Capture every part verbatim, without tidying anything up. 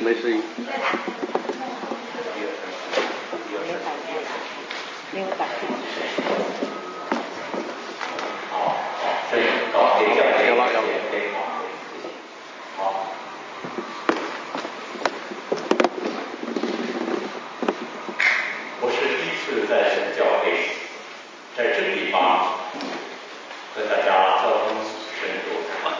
没声音。 没有打进。 好，这里搞可以讲可以吧？可以可以好，好。我是第一次在神教会，在这个地方和大家交通深入。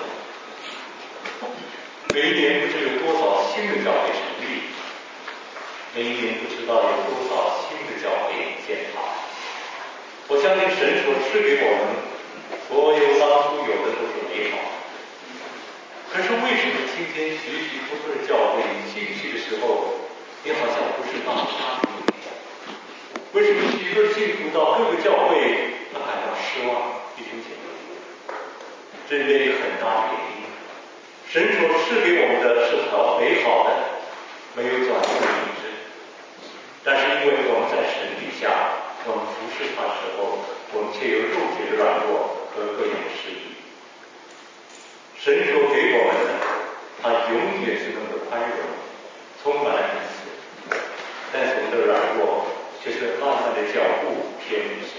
每一年不知有多少新的教会成立，每一年不知道有多少新的教会建堂。我相信神所赐给我们所有当初有的都是美好的。可是为什么今天许许多多的教会进去的时候，你好像不是那么差别？为什么许多信徒到各个教会他感到失望？弟兄姐妹，这里面有很大的原因。神所赐给我们的是好美好的，没有转动的影子。但是因为我们在神底下，我们服侍他的时候，我们却有肉体的软弱和各样的失意。神所给我们的，他永远是那么宽容，充满了恩慈。但是我们的软弱，却是慢慢的脚步偏离神。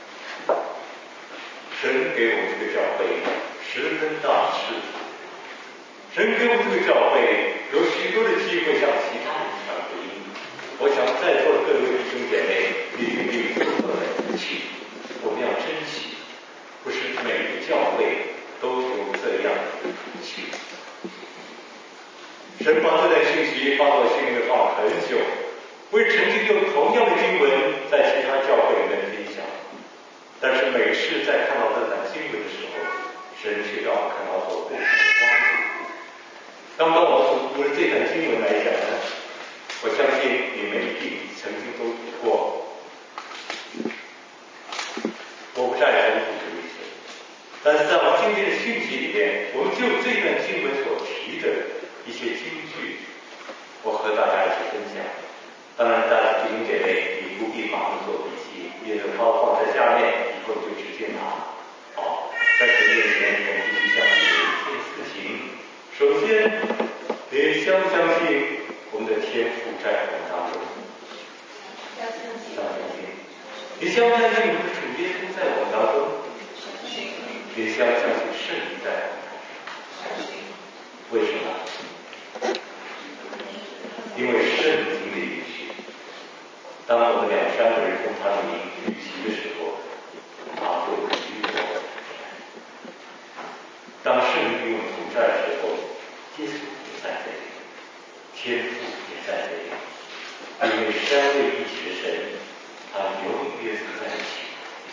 神给我们这个教会十分大的赐福。神给我们这个教会有许多的机会向其他人传福音。我想在座的各位弟兄姐妹，你一定有这么的福气，我们要珍惜。不是每个教会都有这样的福气。神把这段信息放到心里面放了很久，为曾经用同样的经文在其他教会里面分享。但是每次在看到这段经文的时候，神却让我看到所不同的光景。刚刚我所读的这段经文来讲呢，我相信你们一定曾经都读过，我不再重复这一些。但是在我们今天的信息里面，我们就这段经文所提的一些金句，我和大家一起分享。当然，大家弟兄姐妹，你不必马上做笔记，也就放放在下面，以后就直接拿。好，在神面前，我们必须相信有一件事情。首先，你相不相信我们的天父在我们当中？相相信。你相不相信我们的主耶稣在我们当中？你相不相信圣灵在我们当中？相信。为什么？因为圣经的允许。当我们两三个人用他的名聚集的时候，他就与我们同在。当圣灵与我们同在的时候，耶稣也在这里，天父也在这里。因为三位一体的神，他永远是在一起。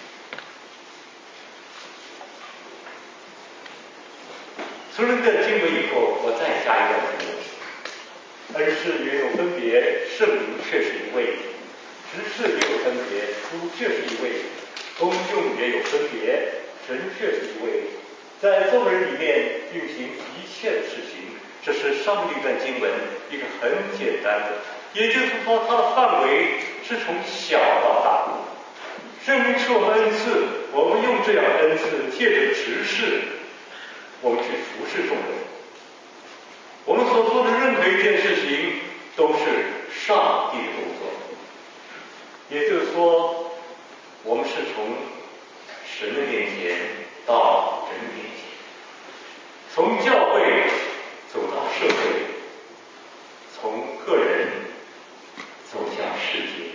除了这经文以后，我再加一段经文。恩赐也有分别，圣灵却是一位；职事也有分别，主却是一位；功用也有分别，神却是一位。在众人里面运行一切的事情，这是上面一段经文一个很简单的，也就是说它的范围是从小到大。圣灵赐我们恩赐，我们用这样的恩赐借着职事，我们去服侍众人。我们所做的任何一件事情都是上帝的工作，也就是说，我们是从神的面前到人面前，从教会走到社会，从个人走向世界。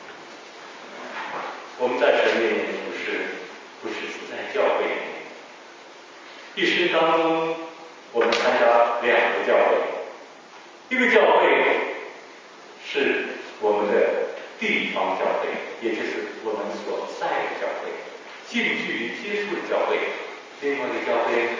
我们在神面前服侍，不是只在教会里面。一生当中，我们参加两个教会，一个教会是我们的地方教会，也就是我们所在的教会，近距离接触的教会；另外一个教会，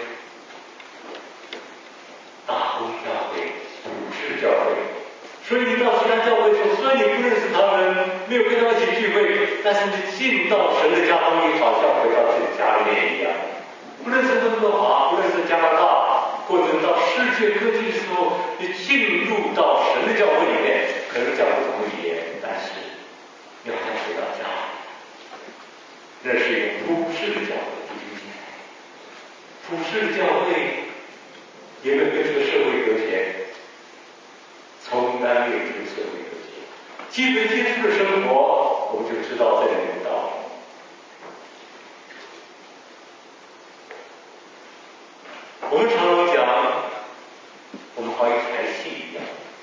大公教会、主事教会。所以你到其他教会说，虽然你不认识他们，没有跟他们一起聚会，但是你进到神的家中，你好像回到自己家里面一样。不论是温哥华，不论是加拿大，或者到世界各地的时候，你进入到神的教会里面，可能讲不同语言，但是你好像回到家里。那是一个普世的教会，弟兄姐妹。普世的教会也没有跟这个社会隔绝，从甘愿这个社会和谐。基本接触的生活，我们就知道这两个道理。我们常常讲，我们好像台戏一样，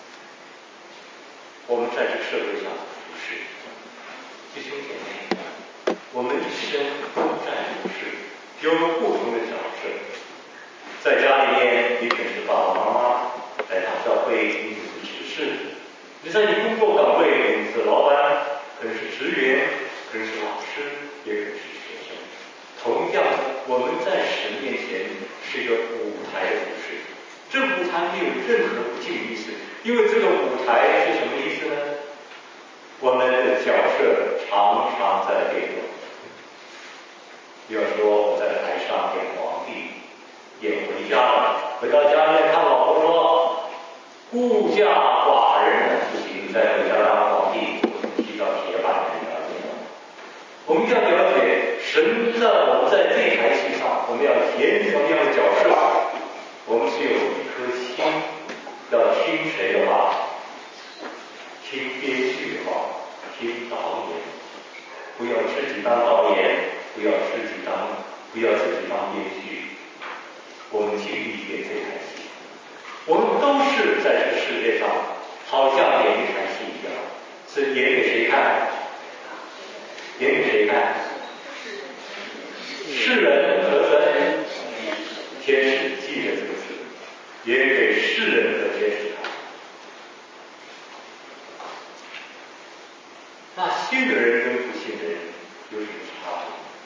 我们在这个社会上服侍弟兄姐妹，我们一生都在服侍，有不同的角色。在家里面，你可能是爸爸妈妈；来到教会，你可能是执事；你在你工作岗位，可能是老板，可能是职员，可能是老师，也可能是学生。同样，我们在神面前是一个舞台的服饰，这舞台没有任何不敬的意思，因为这个舞台是什么意思呢？我们的角色常常在变动。比如说，我在台上演皇帝，演回家了，回到家里面看老婆说，孤家寡人不行，再回家当皇帝，踢到铁板上。我们要了解神在我们在这台戏上，我们要演什么样的角色？我们是有一颗心，要听谁的话？听编剧的话，听导演，不要自己当导演，不要自己当，不要自己当编剧。我们尽力演这台戏，我们都是在这个世界上，好像演一台戏一样，是演给谁看？演给谁看？世人和神，天使记着这个字，演给世人和天使看。那信的人跟不信的人有什么差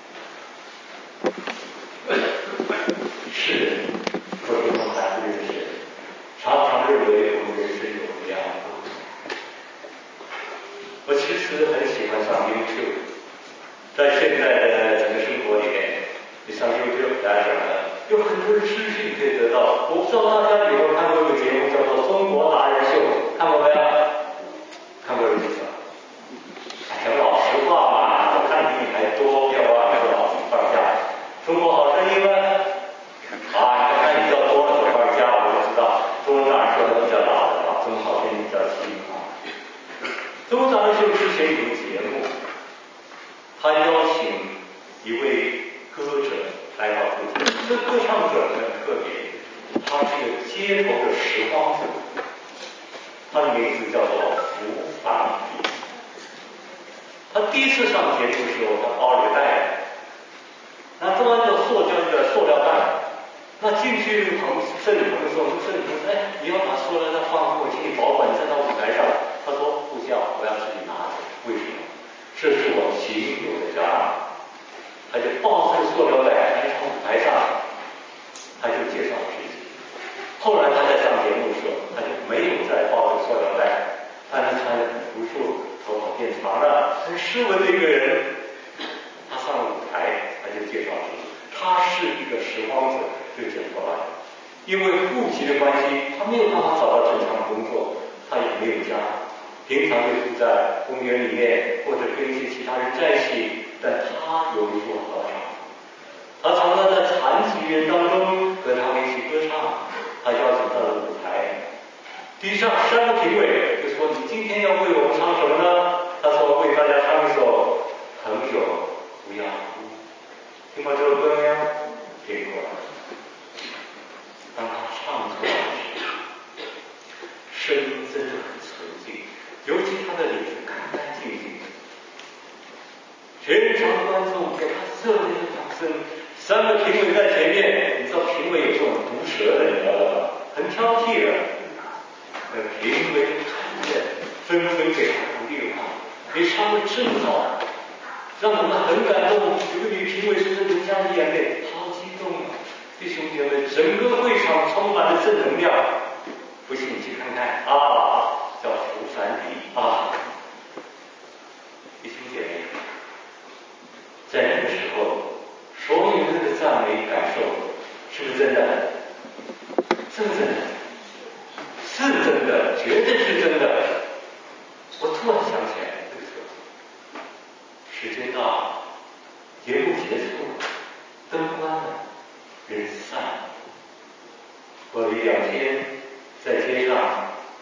别？世人或者说还不认识人，常常认为我们人生有这样的。我其实很喜欢上 YouTube。在现在的整个生活里面，你上 YouTube 大家讲的，有很多的资讯可以得到。我不知道大家有没有看过一个节目叫做《中国达人秀》，看过没有？看过的意思。哎呀，老实话嘛，我看比你还多，不要忘了老放假。中国好声音呢？啊，你看比较多了，放假我就知道，中国达人秀的比较老的啊，中国好声音比较新啊。中国达人秀之前有个节目。他邀请一位歌者来到这里，这歌唱者很特别，他是个街头的拾荒者，他的名字叫做福凡比。他第一次上节目的时候，他包了个袋，那装一个塑胶的塑料袋，那进去那个朋摄影棚的时候，那摄影棚说：“哎，你要把塑料袋放过，请你保管站到舞台上。”他说：“不需要，我要自己拿着。”为什么？这是我仅有的家当。他就抱着这个塑料袋来到舞台上，他就介绍自己。后来他在上节目的时候，他就没有再抱着塑料袋，但是穿得很朴素，头发变长了，很斯文的一个人。他上了舞台，他就介绍自己，他是一个拾荒者，就捡过来。因为户籍的关系，他没有办法找到正常的工作，他也没有家。平常就住在公园里面，或者跟一些其他人在一起，但他有一座禾场。他常常在残疾人当中和他们一起歌唱。他邀请到了舞台，地上三个评委就说：“你今天要为我们唱什么呢？”他说：“为大家唱一首《朋友不要哭》。”听过这首歌没有？听过。当他唱出来时，声音真的很纯净。尤其他的脸是干干净净的，全场观众给他热烈的掌声。三个评委在前面，你知道评委有这种毒舌的，你知道吗？很挑剔的。呃，评委看见，纷纷给他鼓励的话：“你唱的真好，让我们很感动。”有个女评委甚至流下了眼泪，好激动啊！弟兄姐妹，整个会场充满了正能量。不信你去看看啊！叫福凡迪啊，弟兄姐妹，在那个时候，所有人的赞美感受，是不是真的？是不是真的？是真的，绝对是真的。我突然想起来，这个时候，时间到，节目结束，灯关了，人散了。过了一两天，在街上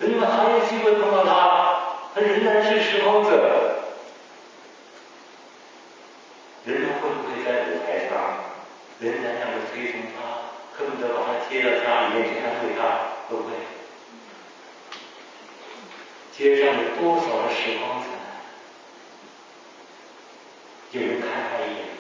人们还有机会碰到他，他仍然是拾荒者。人们会不会在舞台上仍然那么推崇他，恨不得把他接到家里面去安慰他？会不会？街上有多少的拾荒者，有人看他一眼，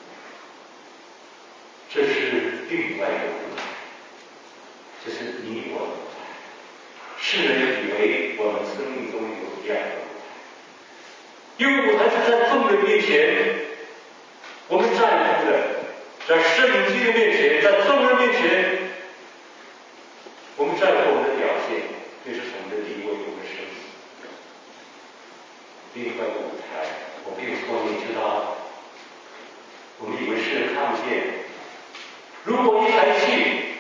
这是另外一个舞台，这是你我的舞台。世人以为我们生命中有这样的舞台，因为舞台是在众人面前，我们在乎的，在圣经的面前，在众人面前，我们在乎我们的表现，这是我们的地位，我们的生命。另外一个舞台，我不用说你知道，我们以为世人看不见。如果一台戏，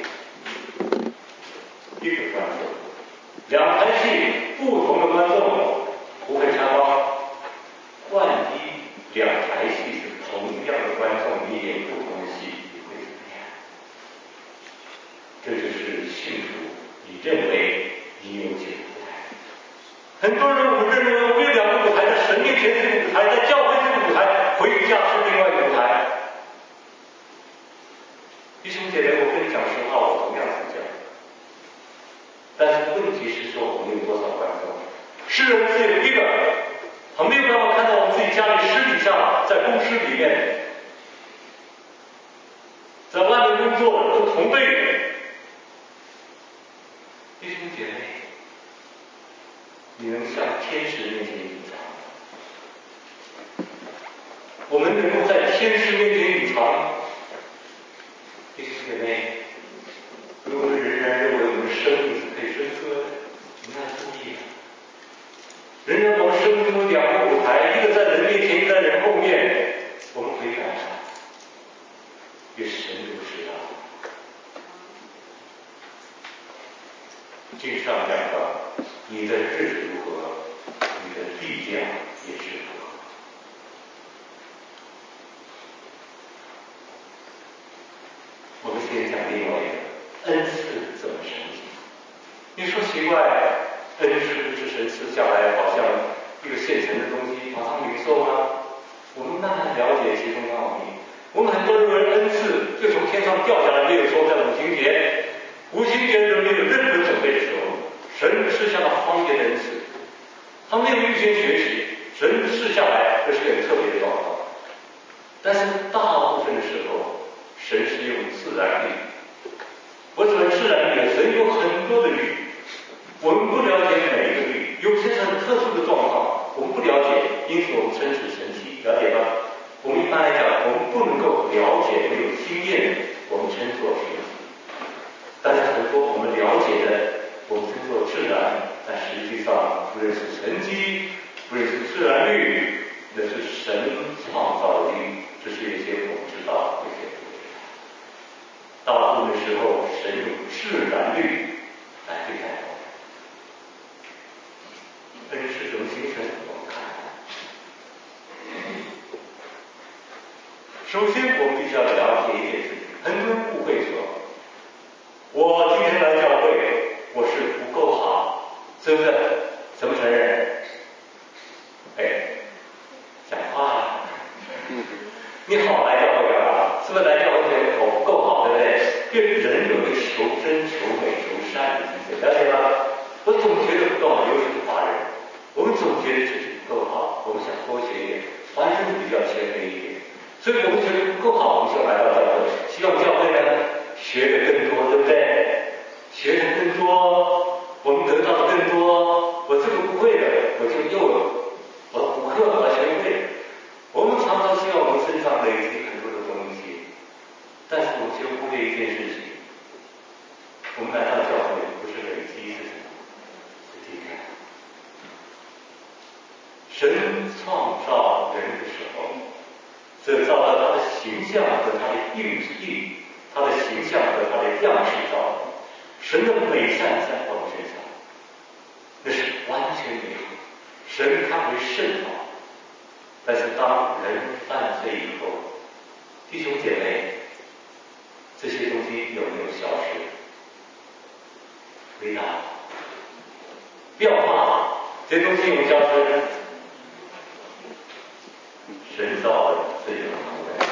一个观众，两台戏，不同的观众，不会插帮。万一两台戏是同样的观众，你演不同的戏，你会怎么样？这就是信徒，你认为你有几个舞台？很多人我们认为我们有两个舞台，在神面前这个舞台，在教会这个舞台，回家是另外一个舞台。弟兄姐妹，我跟你讲实话，我同样是这样。但是问题是说，我们有多少观众？世人只有一个，他没有办法看到我们自己家里私底下，在公司里面，在外面工作的同辈人。弟兄姐妹，你能向天使面前隐藏？我们能够在天使面前隐藏？弟兄姐妹，如果人人认为我们生命是可以分割的，你们要注意了。人人我们生命中两个舞台，一个在人面前，一个在人后面，我们悔改了，越神都知道。经上讲到，你的日子如何，你的力量也是如何。我们先讲另外一个恩赐怎么神奇。你说奇怪，恩赐不是神赐下来，好像一个现成的东西，马上领受吗？我们慢慢了解其中的奥秘。我们很多人认为恩赐就从天上掉下来，没有说在五旬节，五旬节人没有任何准备的时候，神赐下了方言的恩赐，他没有预先学习，神赐下来，这是很特别的状况。但是大部分的时候，神是用自然律。我指的自然律，神有很多的律，我们不了解每一个律，有些很特殊的状况，我们不了解，因此我们称之神奇，了解吗？我们一般来讲，我们不能够了解没有经验，我们称作神奇。但是很多我们了解的，我们称作自然，但实际上不认识神迹，不认识自然律，那是神创造的律，这是一些我们知道，有些不知道。大部分的时候，神用自然律来对待我们。恩是什么形成？我们看看。首先，我们必须要了解一件事情，很多人误会说，我今天来教会，我是不够好，是不是？怎么承认？哎，讲话啊！你好来教会干嘛？是不是来教会觉得我不够好，对不对？因为人有一个求真、求美、求善的精神，了解吗？我总觉得不够好，尤其是华人，我们总觉得自己不够好，我们想多学一点，华人比较谦卑一点，所以我们觉得不够好，我们就来到教会，希望教会呢学的更多，对不对？学的更多，我们得到的更多。我这个不会的，我就又我补课，我学会了。我们常常希望我们身上累积很多的东西，但是我们却忽略一件事情：我们来到教会不是累积，是什么？是体验。神创造人的时候，这造了他的形象和他的印记，他的形象和他的样式造的。神的美善在我们身上，那是完全美好。神看为甚好。但是当人犯罪以后，弟兄姐妹，这些东西有没有消失？回答： 不要怕，这东西我们叫做神造的最有能的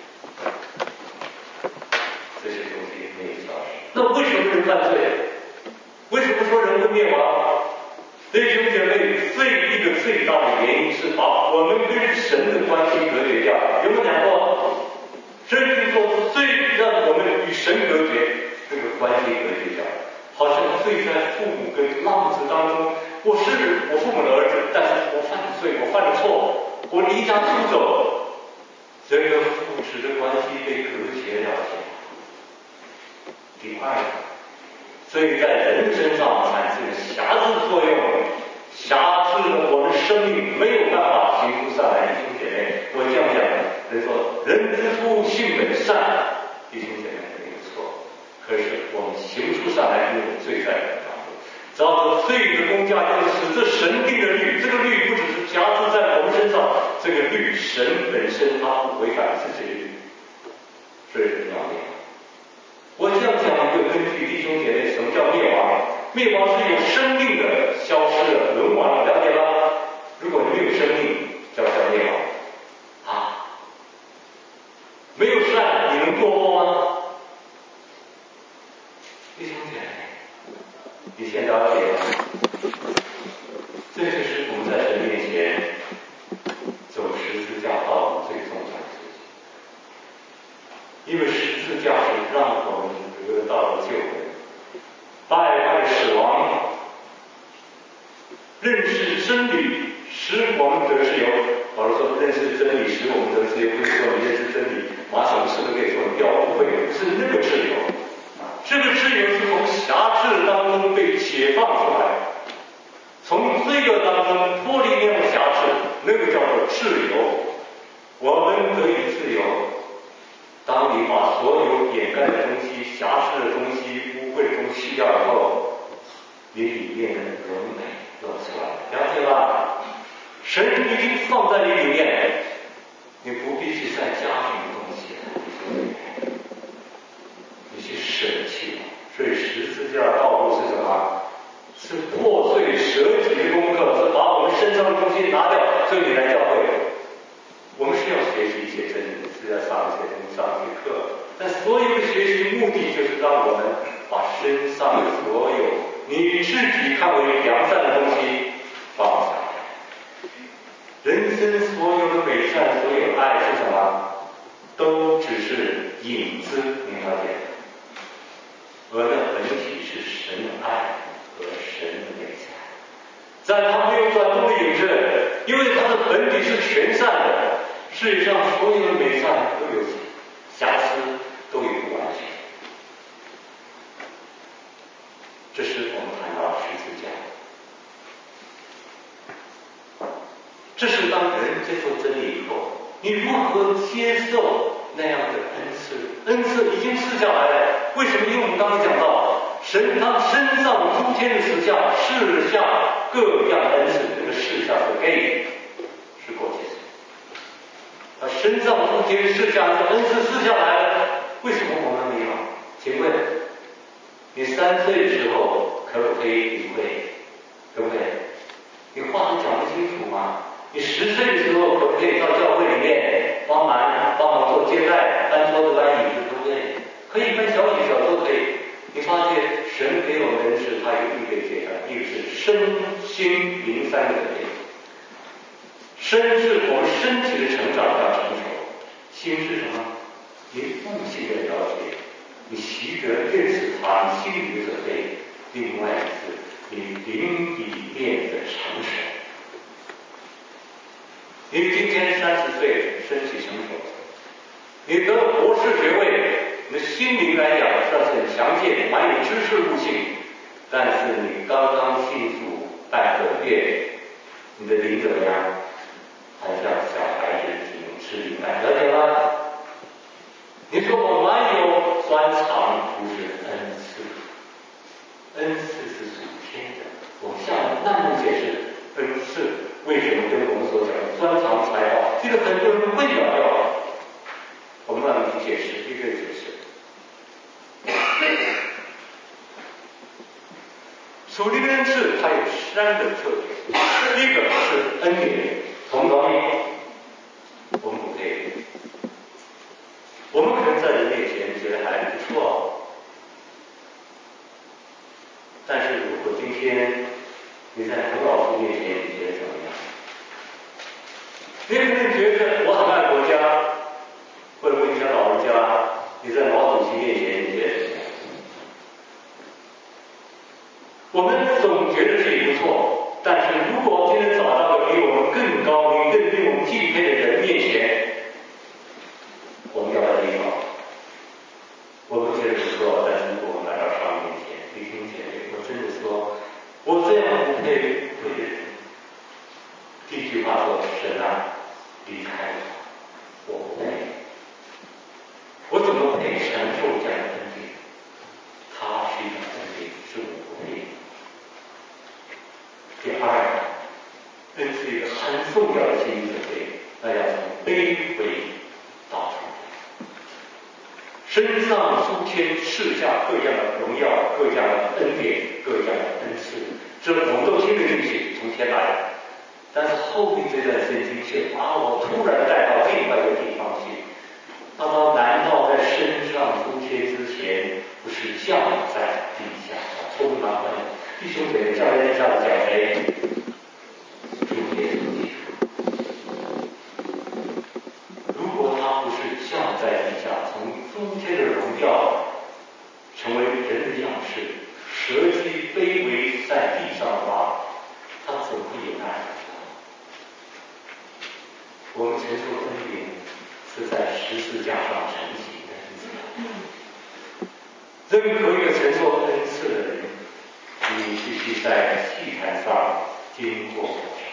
这些东西没有消失。那为什么人犯罪？为什么说人会灭亡？弟兄姐妹，最一个最大的原因是把我们跟神的关系隔绝掉。有没有讲过？圣经说罪让我们与神隔绝，这个关系隔绝掉。好像罪在父母跟浪子当中，我是我父母的儿子，但是我犯了罪，我犯了错，我离家出走，这个父子的关系被隔绝了起来。第二，罪在人身上产生了辖制作用，辖制了我们生命，没有办法行出上来。弟兄姐妹，我这样讲，人说人之初性本善，弟兄姐妹没有错。可是我们行出上来，因为罪在我们当中。照着罪的工价，就是这神定的律，这个律不只是加注在我们身上，这个律神本身它不违反自己的律，所以人要灭亡。我这样讲就根据弟兄姐妹，什么叫灭亡？灭亡是有生命的消失了、沦亡了，了解吗？如果没有生命，叫叫灭亡啊！没有善，你能堕落吗？弟兄姐妹，你先了解，这就是我们在神面前走十字架道路最重要的事情。因为十字架是让我们得到了救恩，败坏死亡，认识真理，使我们得自由。保罗说，认识真理使我们得自由，不是说你认识真理，马上是不是可以做标不会，不是那个自由。这个自由是从辖制当中被解放出来，从罪恶当中脱离那种辖制，那个叫做自由。我们得以自由。当你把所有掩盖的东西、瑕疵的东西、污秽的东西去掉以后，你里面的荣美露出来，了解吧？神已经放在你里面，你不必去再加什么东西了，你去舍弃。所以十字架的道路是什么？是破碎舍己的功课，是把我们身上的东西拿掉。所以你来教会，我们是要学习一些真理，是要上一些东西，上一些课。但所有的学习目的就是让我们把身上的所有你自己看为良善的东西放下。人生所有的美善，所有的爱是什么？都只是影子，你了解？我的本体是神的爱和神的美善，在它没有转动的影子，因为它的本体是全善的。世界上所有的美善都有瑕疵，都有不完全。这是我们谈到十字架，这是当人接受真理以后，你如何接受那样的恩赐？恩赐已经赐下来了。为什么？因为我们刚才讲到，神他身上诸天的赐下，赐下各样的恩赐。这个赐下是给，是过去式。他身上诸天赐下的恩赐赐下来了，为什么我们没有？请问，你三岁的时候可不可以领会？对不对？你话都讲不清楚吗？你十岁的时候可不可以到教会里面帮忙帮忙做接待，搬桌子搬椅子，对不对？可以搬小椅小桌可以。你发现神给我们的是他有预备阶段，一个是身心灵三个阶段。身是我们身体的成长要成熟，心是什么？你悟性的了解，你习得认识他，你心里的准备。另外是你灵里面的成熟。你今天三十岁，身体成熟，你得了博士学位，你的心灵来讲算是很强健，蛮有知识悟性，但是你刚刚信主半个月，你的灵怎么样？还像小孩子挺吃明白，了解吗？你说我蛮有专长，不是恩赐，恩赐是属天的。我向难牧解释恩赐为什么跟我们所讲的专长才华，这个很多人混淆掉了。我们让你去解释，一个解释。 属灵的恩赐它有三个特点，第一个是恩典，同高一，我们不配，我们可能在人面前觉得还不错，但是如果今天你在孔老夫面前，你觉得怎么样？你可能觉得我很爱国家，或者问一下老人家，你在毛主席面前你觉得怎么样？我们总觉得自己不错，但是如果今天找到个比我们更高明、更令我们敬佩的人面前，我们要不要低头？我们觉得不错，但是如果我们来到上帝面前，弟兄姐妹，我真的说，我这样不配不配的人，第一句话说：神啊，离开我，我不配，我怎么配承受这样的恩典？他是一个恩典，是我不配。第二，恩是一个很重要的心理准备，那要从卑微到崇拜，身上诸天赐下各样的荣耀、各样的恩典、各样的恩赐，这我们都听得进去，从天来的。但是后面这段圣经却把我突然带到另外一个地方去。他说：难道在身上诸天之前，不是降在地下？充满问弟兄姐妹，降在地下的讲谁？主耶稣基督。如果他不是降在地下，从诸天的荣耀成为人的样式，舍己卑微在地上的话，他怎会有那样的？我们承受恩典是在十字架上成型的。任何一个承受恩赐的人，你必须在祭坛上经过火烧。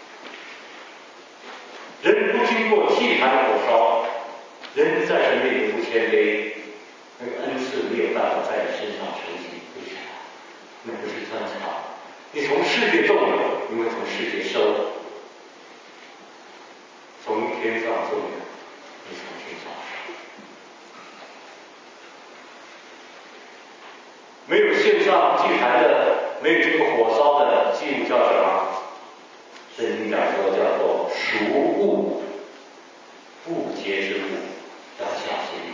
人不经过祭坛的火烧，人在神面前不谦卑，那个恩赐没有办法在你身上成型。为什么？那不是专长。你从世界动了，你会从世界收。从天上种的，你从天上收。没有献上祭坛的，没有经过火烧的祭物叫什么？圣经讲说叫做俗物，不洁之物，要小心。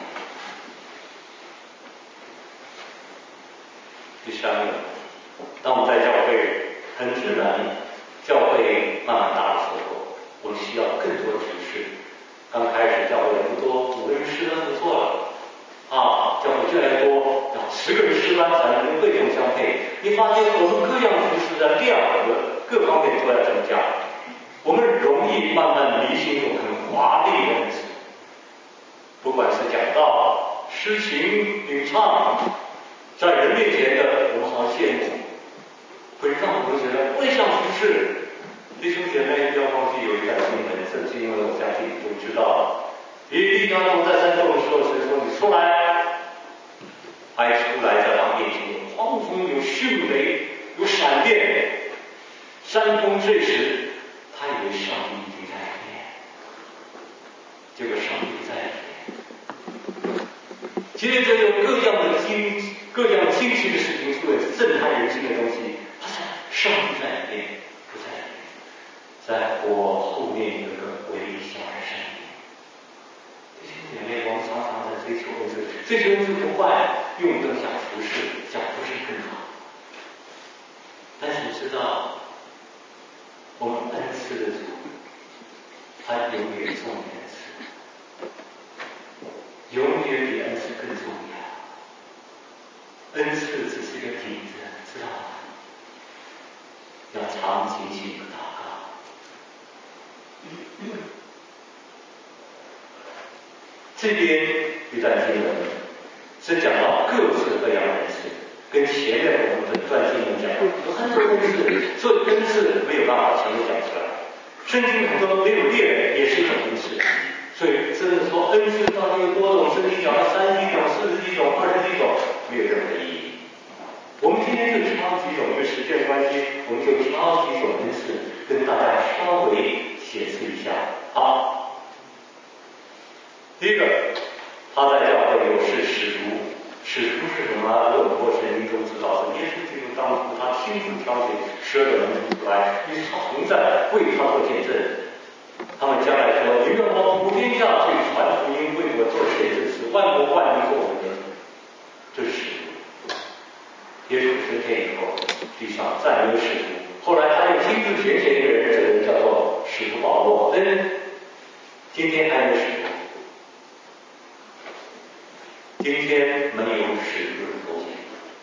第三个，当我们在教会，很自然，教会慢慢大的时候，我们需要更多的服侍。刚开始教会人不多，五个人诗班不错了，啊，教会越来越多，要十个人诗班才能辈众相配。你发现我们各样服侍的量和各方面都要增加，我们容易慢慢迷信一种很华丽的恩赐，不管是讲道、诗情、领唱，在人面前的我们好羡慕，会让我们觉得我也想服侍。弟兄姐妹，不要忘记有一段经文，这是因为我相信你都知道。以利亚多在山洞的时候，神说：“你出来。”他一出来，在他面前有狂风、有迅雷、有闪电，山崩碎石。他以为上帝已经在里面，结果上帝不在里面。接着有各样的惊、各样惊奇的事情出来，震撼人心的东西。他说：“上帝在里面，不在里面。”在我后面有个微小的声音。弟兄姐妹，我们常常在追求恩赐，追求恩赐不坏，用灯想服侍，想服侍更好。但是你知道，我们恩赐的主，他永远重于恩赐，永远比恩赐更重要。恩赐只是个底子，知道吗？要长期性祷告。这边一段经文是讲到各式各样的恩赐，跟前面我们本段经文讲有很多恩赐，所以恩赐没有办法全部讲出来。圣经很多没有列的也是一种恩赐，所以真的说恩赐到底有多种？圣经讲了三十几种、四十几种、二十几种，没有任何意义。我们今天就挑几种，因为时间关系，我们就挑几种恩赐跟大家稍微解释一下。好，第一个，他在教会有是使徒，使徒是什么？如果过圣经都知道是耶稣基督当初他亲自挑选十二个门徒出来，与他同在，为他做见证。他们将来说：“你们要往普天下去传福音，为我做见证，使万国万民做我的见证。”这是使徒。耶稣升天以后，地上再没有使徒。后来他又亲自拣选一个人，这个人叫做使徒保罗。嗯，今天还有使徒。今天没有使徒的头衔。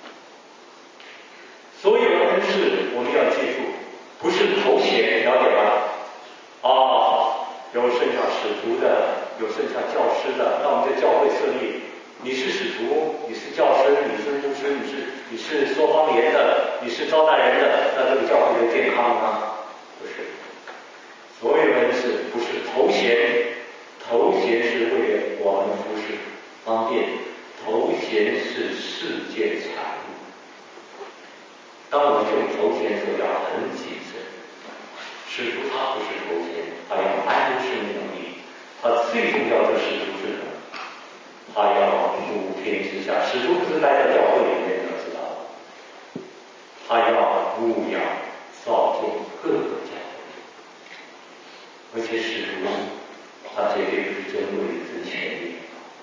所有的恩赐我们要记住，不是头衔，了解吗？啊，有剩下使徒的，有剩下教师的，那我们在教会设立，你是使徒，你是教师，你是牧师，你是你是说方言的，你是招待人的，那这个教会就健康吗？不是。所有的恩赐不是头衔，头衔是为了我们服侍方便，头衔是世界产物。当我们用头衔时要很谨慎。使徒他不是头衔，他要安身立命，他最重要的使徒是什么？他要普天之下，使徒不是待在教会里面，你要知道，他要牧养造就各个教会，而且使徒他绝对不是尊贵的真权力。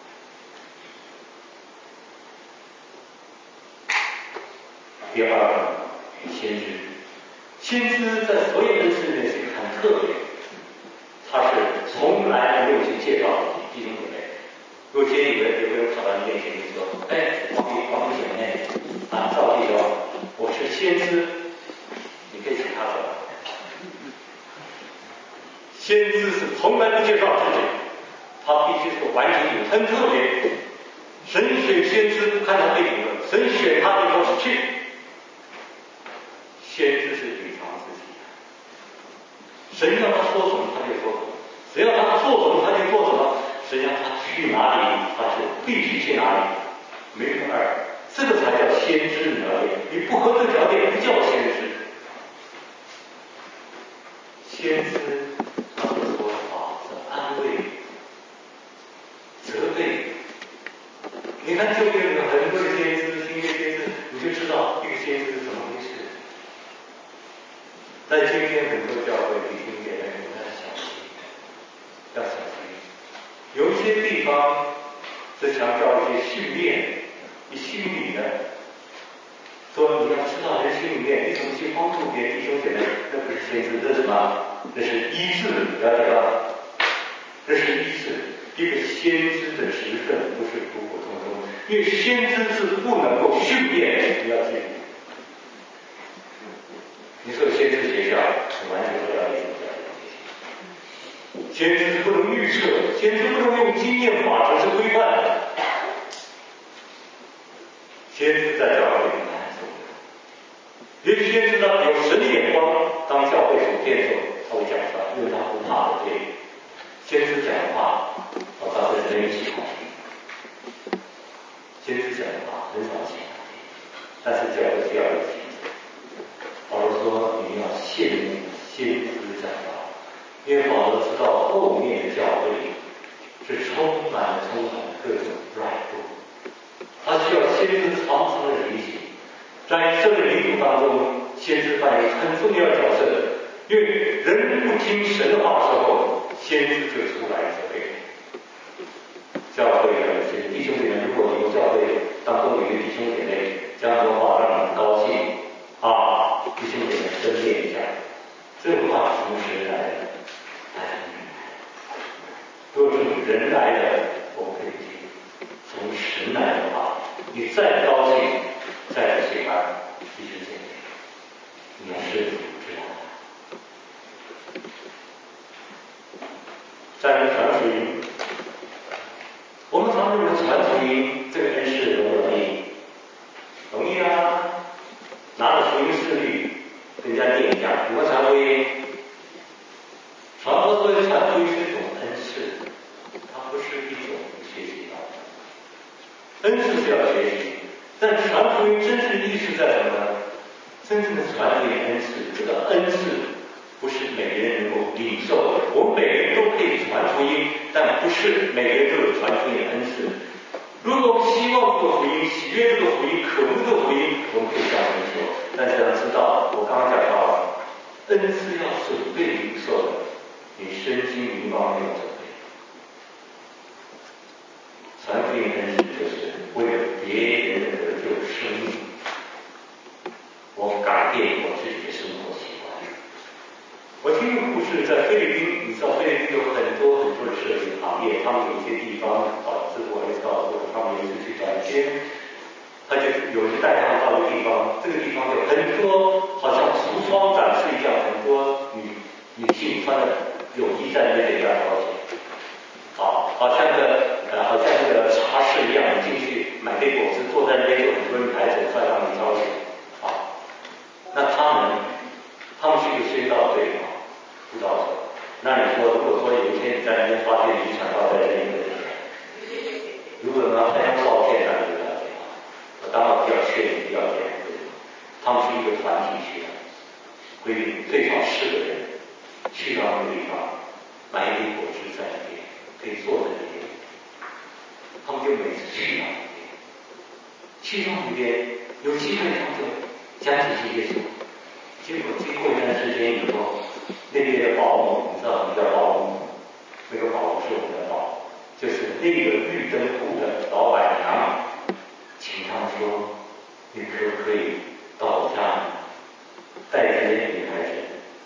第二个，先知。先知在所有的事里面是很特别，他是从来没有去介绍弟兄姐妹。如果今天有人有个人跑到你面前就说：“哎，王弟王弟姐妹啊，赵弟兄，我是先知，你可以请他走。”先知是从来不介绍自己，他必须是个完整的，很特别。神选先知不看他背景的，神选他就说去。先知是隐藏自己的，神要他说什么他就说什么，神要他做什么他就做什么，神要他去哪里他就必须去哪里，没有二，这个才叫先知条件。你不合这条件不叫先知。先知他所说的话是安慰、责备。你看旧约的很多的先知、新约先知，你就知道这个先知是怎么回事。在今天很多教会弟兄姐妹，我们要小心，要小心。有一些地方是强调一些训练，你心理的，说你要知道人心里面，你怎么去帮助别人弟兄姐妹，那不是先知，这是什么？那是医治，了解吧？这是医治。一个先知的职分不是普普通通，因为先知是不能够训练，你要记住。你说先知学校，你完全不了解这样的东西。先知是不能预测，先知不能用经验法则是规范的。先知在教会里很重要，因为先知他有神的眼光，当教会所见的时候，他会讲出来，因为他不怕得罪。先知讲的话，哦，他是人喜欢听。先知讲的话很少喜欢听，但是教会是要有听。保罗说：“你要羡慕先知讲道，因为保罗知道后面的教会是充满了充满了各种软弱，他需要先知常常的提醒。在这个领土当中，先知扮演很重要的角色，因为人不听神的话的时候，先知就出来责备。教会的有些弟兄姐妹，如果你们教会当中有一个弟兄姐妹这样说话让你不高兴啊，弟兄姐妹分辨一下，这个话是从神来的，还是从人来的？如果从人来的，我们可以听；从神来的话，你再高兴，再不喜欢，弟兄姐妹，你要是否知道？在传福音，我们常认为传福音这个恩事容不容易？容易啊！拿着福音事例跟人家念一下，怎么传福音？传播作为传福音是一种恩赐，它不是一种学习到的。恩赐是要学习，但传福音真正的意思在什么呢？真正的传福音恩赐，这个恩赐不是每个人能够领受的。我们每个人都可以传福音，但不是每个人都有传福音的恩赐。如果我们希望这个福音，喜悦这个福音，渴慕这个福音，我们可以向神求。但是要知道， 名方面有准备。传福音恩赐就是为了别人的得救生命，我改变我自己的生活习惯。我听个故事，在菲律宾，你知道菲律宾有很多很多的摄影行业，他们有一些地方，啊，师傅还是告诉我，他们有一次去展街，他就有人带他们到一个地方，这个地方有很多好像橱窗展示一样，很多女女性穿的泳衣在那边给大家挑选，好，好像个呃，好像那个茶室一样，你进去买杯果汁，坐在那边有很多人排走出来让你挑选，好，那他们他们是一个宣道队嘛，布道者。那你说，如果说有一天你在那边发现你传道在那边，如果拿太阳照片，那就不要紧了。我当然不要劝你不要这样做。他们是一个团体去的，规定最少四个人去到那个地方，买一杯果汁在那边，可以坐在那边。他们就每次去到那边，去到那边有机会他们就讲几句耶稣。结果经过一段时间以后，那边的保姆，你知道什么叫保姆？那个保姆是我们的保姆，就是那个绿灯户的老板娘，请他们说，你可不可以到我家带这些女孩子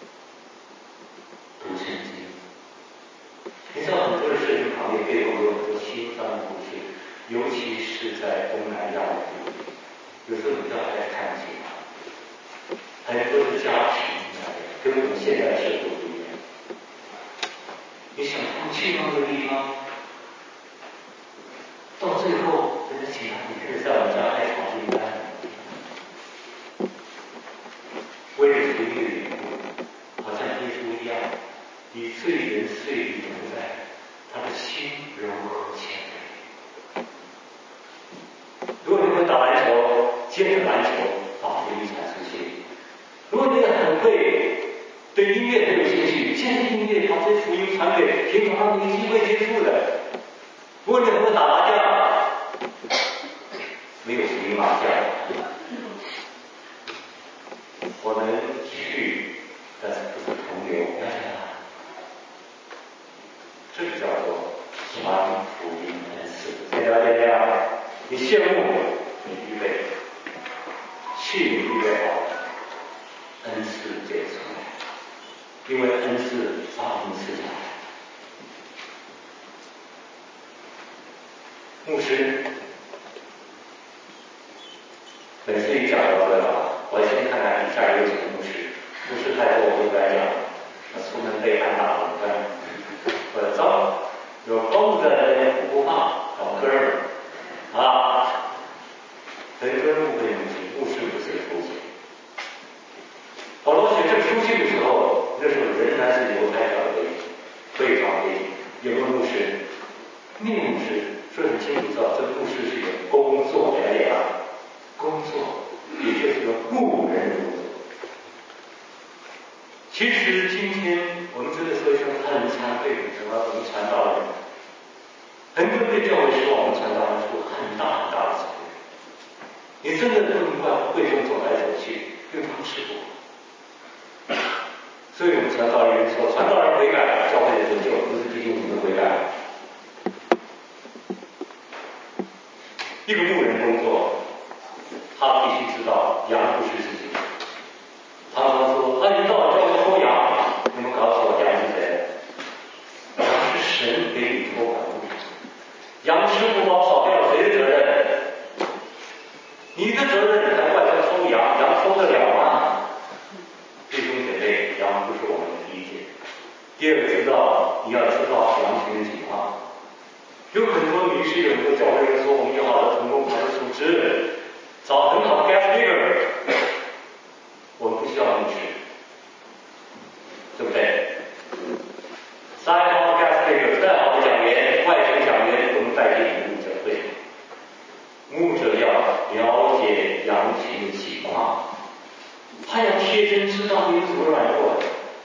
读圣经？你知道很多的摄影行业背后有很多心酸的故事，尤其是在东南亚的地方，有时候你知道还看不起他。很多的家庭跟我们现在社会不一样。你想他们去到那个地方，到最后人家请他，你可以在我们家开长经班，为了福音的缘故，好像耶稣一样，以罪人罪里同在，他的心柔和谦卑。如果你会打篮球，接着篮球把福音传出去。如果你也很会对音乐很有兴趣，现在音乐把这福音传给平常他们没机会接触的。如果你很会打麻将，没有福音麻将，我们去，但是不是同流，了解吗？这个叫做传福音恩赐。现在了解吗？你羡慕，你预备，去你预备好。恩赐就出来，因为恩赐发明赐下来。牧师，每次一讲到这个，我先看看底下有几个牧师，牧师太多我就不来讲，我出门被喊打了，你看，我招有公子的人我不怕，老哥们儿啊，人跟牧会牧师，牧师不是徒弟。保罗写这书信的时候，那时候仍然是犹太教的背景，非常背景。有个牧师，那个牧师说很清楚，知道这个牧师是有工作的人啊，工作，也就是个牧人的工作。其实今天我们真的说一声很惭愧，什么我们传道人，很多人对教会说我们传道人负很大很大的责任。你真的不能怪会中走来走去，因为他们吃苦。所以我们传道人说，传道人悔改，教会的得救，不是弟兄姊妹悔改。一个牧人工作，他必须知道羊不是自己的。常常说，那你到我教会偷羊，你们告诉我羊是谁？羊是神给你托管的。羊吃不饱少掉谁的责任？你的责任你还怪他偷羊，羊偷得了吗？弟兄姐妹，羊不是我们的第一件。第二个知道，你要知道羊群的情况。有很多女士，有很多教会人说，我们有好的同工，好的组织，找很好的 guest speaker， 我们不需要牧师，对不对？再好的 guest speaker， 再好的讲员，外省讲员不能代替牧者会。牧者要了解羊群的情况。他要贴身知道你有什么软弱，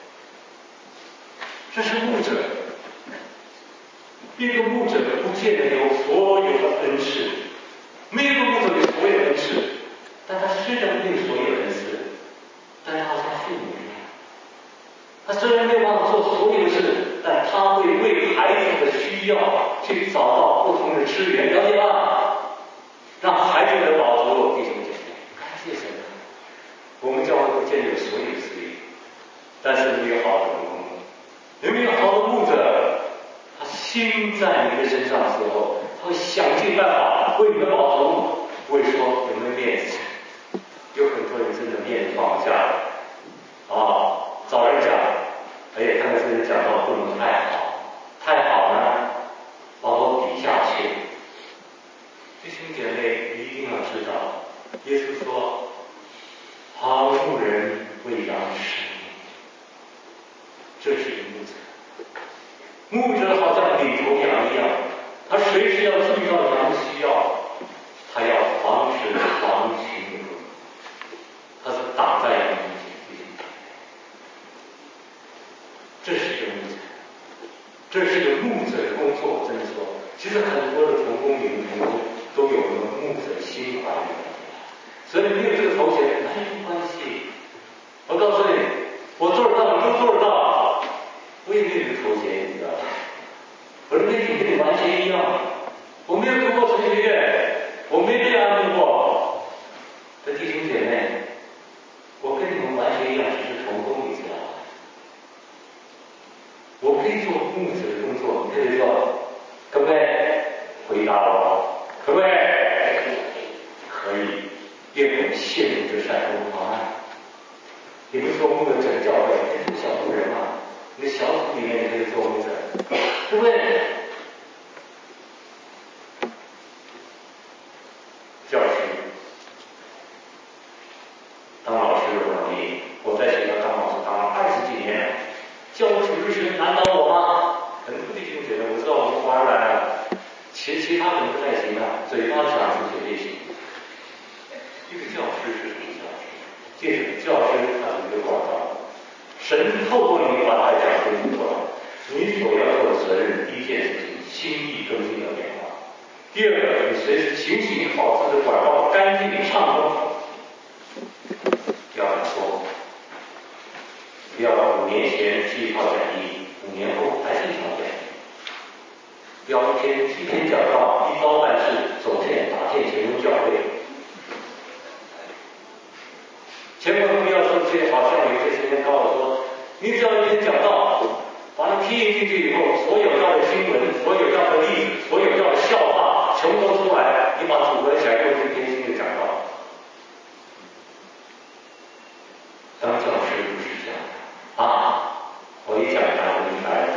这是牧者。一个牧者不见得有所有的恩赐，没有一个牧者有所有恩赐，但他虽然没有所有恩赐，但是他像父母一样。他虽然没有办法做所有的事，但但他会为孩子的需要去找到不同的资源，了解吗？让孩子的保足，弟兄姐妹，感谢神。我们教会不见得有所有的资源，但是你有好的同工，你们有好的牧者，他心在你的身上的时候，他会想尽办法为你们保足。不会说有没有面子，有很多人真的面子放不下来啊，找人讲，哎呀，看到这人讲到不能太好，太好呢，把我比下去。弟兄姐妹一定要知道，耶稣说，好牧人喂养生命，这是一个牧者。牧者好像领头羊一样，他随时要注意到羊的需要，他要防止狼群的攻击，他是挡在羊面前。这是一个牧者，这是一个牧者的工作。真的说，其实很多的同工女同工都有一个牧者心怀的，所以没有这个头衔没有关系。我告诉你，我做得到，你都做得到，我也没有这个头衔，你知道吧？我的背景跟你完全一样，我没有读过神学院，我没被安慰过。的弟兄姐妹，我跟你们完全一样，只是同工，你知道吗？我可以做牧者的工作，你可以做，可不可以？回答我，可不可以？可以，因为我们陷入这善功方案。你不是说牧者整教会，你是小牧人嘛？你的小组里面你可以做牧者，对不对？教师，当老师的不容易，我在学校当老师当了二十几年，教务处日学难倒我吗？很多弟兄觉得，我知道我们华人来了，其其他可能不太行啊，嘴巴讲是绝对行。一个教师是什么教师？记住，教师他是一个管道，神透过你把他讲清楚了，你所要做的责任，第一件事情，心意更新的变化。第二个，你随时勤勤保持的管道干净畅通，不要说，不要五年前是一套讲义，五年后还是一套讲义，不要一天一天讲道，一招半式，走遍打遍全球教会。千万不要说这好像有些时间告我说，你只要一天讲道，把它批印进去以后，所有要的新闻，所有要的例子，所有要的笑话，全部都出来，你把组合起来，又是一篇新的讲道。当教师不是这样的啊！我一讲大家明白了。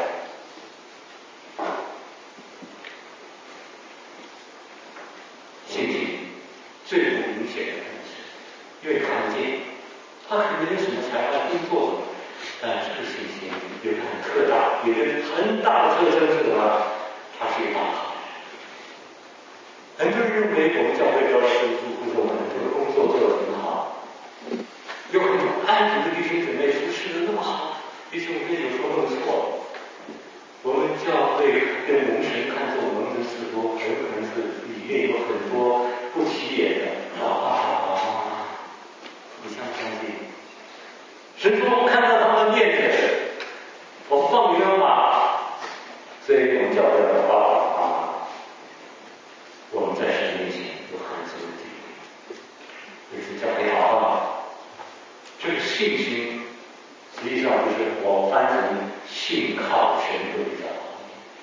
信心最不明显的本质，因为看不见，他可能没有什么才华，工作什么，但这个信心有个很特大，有个很大的特征是什么？他是一个大好人。很多人认为我们教会教师傅或者我们很多工作做得很好，有很多安徒的弟兄姊妹服侍的那么好，弟兄姊妹有时候弄错。我们教会跟蒙神看重蒙神师傅，很可能是里面有很多不起眼的啊啊啊！你相不相信？神说我看到他们的面子，我放你们马，所以我们教会的爸爸妈妈，我们在神面前有很深的体会，也是教会好啊。这个信心实际上就是我翻成信靠神会比较好，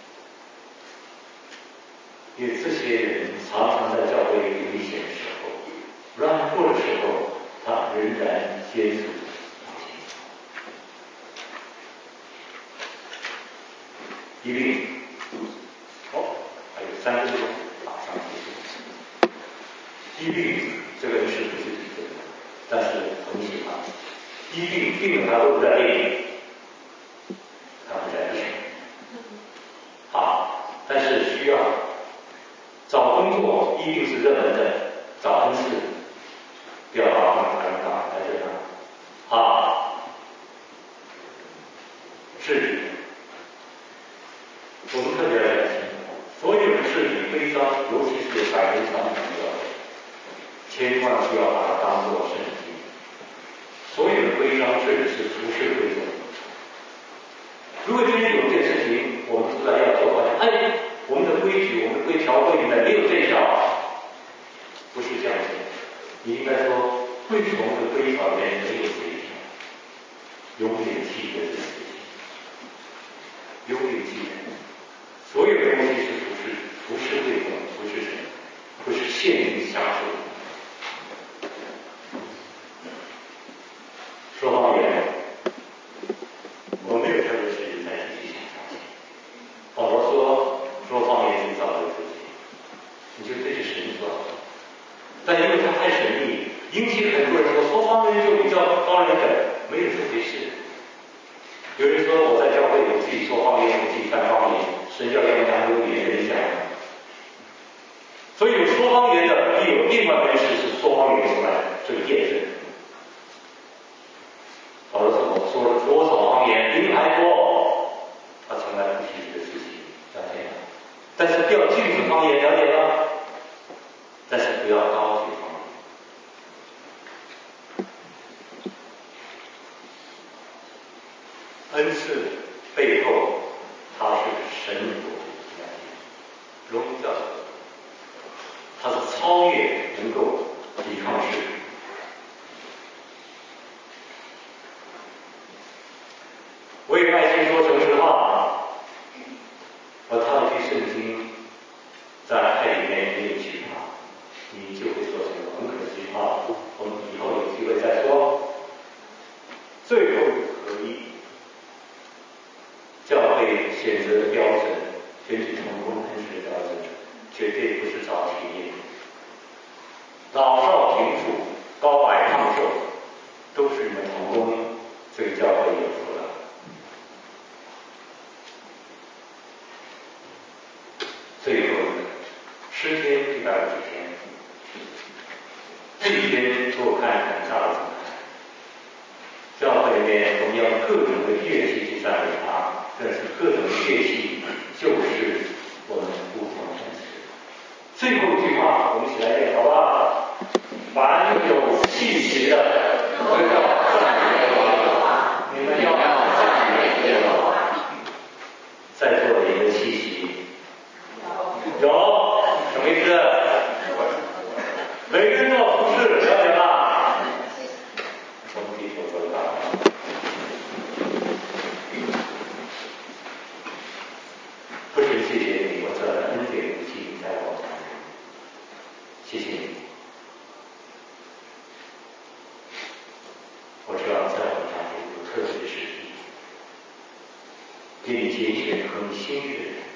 因为这些人常常在教会危险的时候、软弱的时候，他仍然坚持一定哦，还有三分钟，马上结束。一定这个是不是几个人？但是很喜欢。一定病人他都不在病，他不在病。好，但是需要找工作，一定是热门的，找恩赐，不要把他们谈岗在这儿。好，治理，我们特别要小心，所有的治理规章，尤其是百人长长的，千万不要把它当作圣经。所有的规章治理是服侍规则。如果今天有一件事情样子，你应该说会从这个归草里面没有这一条，永远记得这个事情，永远记得，所有东西是不是不是对等，不是什么，不是限于享受。说方言，我没有这个时间再继续讲下去。保罗说，说方言是造就自己，你就对着神说。但因为它太神秘，引起很多人说说方言就比较高人等，没有这回事。有人说我在教会我自己说方言，我自己翻方言，神要用两种语言跟你讲。所以有说方言的，也有另外一回事是说方言出来的，这个验证。保罗说我说了多少方言，比你还多，他从来不提这个事情，了解吗？但是不要禁止方言，了解吗？但是不要高举方言。恩赐背后，它是神国荣耀，它是超越能够抵抗世。为爱心说诚实话，我套一句圣经，在爱里面没有惧怕，你就会说成很可惜啊。我们以后有机会再说。最后合一，教会选择的标准，根据同工恩赐的标准，绝对不是找体面。老少贫富、高矮胖瘦，都是你们同工，这个教会有福了。最后一个，诗篇一百五十篇，这一篇给我看很大的震撼。教会里面我们要各种的乐器去赞美他，但是各种的乐器就是我们不同的恩赐。最后一句话，我们一起来念，好不好？凡有气息的，都要赞美耶和华。你们要赞美耶和华。在座的一个气息。有什么意思？每个人都要服侍，了解吧？我们低头做得到。不是谢谢你，我这恩典不尽在我身上，谢谢你。我知道在我家里有特别的事情，给你拣选和你心意的人。